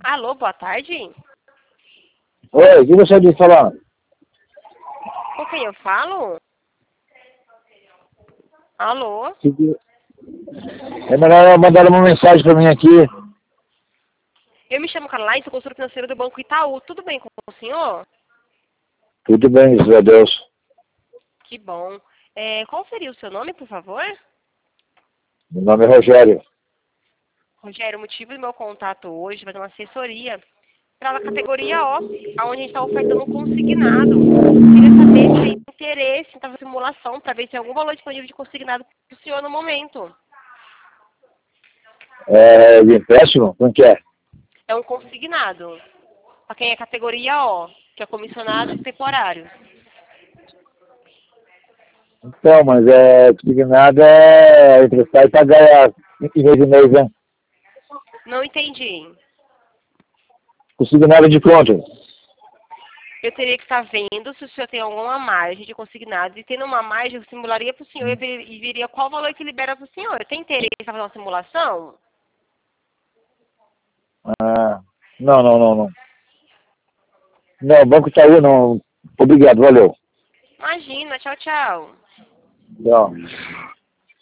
Alô, boa tarde. Oi, o que você disse falar? Com quem eu falo? Alô? É melhor mandar uma mensagem para mim aqui. Eu me chamo Caroline, sou consultora financeira do Banco Itaú. Tudo bem com o senhor? Tudo bem, graças a Deus. Que bom. Qual seria o seu nome, por favor? Meu nome é Rogério. Rogério, o motivo do meu contato hoje vai ser uma assessoria para a categoria O, onde a gente está ofertando um consignado. Queria saber se tem interesse em estar fazendo simulação para ver se tem algum valor disponível de consignado para o senhor no momento. É de empréstimo? Como que é? É um consignado. Para quem é categoria O, que é comissionado e temporário. Então, mas consignado é emprestar e pagar em mês em mês, né? Não entendi. Consignado de quanto? Eu teria que estar vendo se o senhor tem alguma margem de consignado. E tendo uma margem, eu simularia para o senhor e veria qual valor que libera para o senhor. Tem interesse em fazer uma simulação? Ah, não. Não, Banco Itaú não. Obrigado, valeu. Imagina, tchau, tchau. Tchau.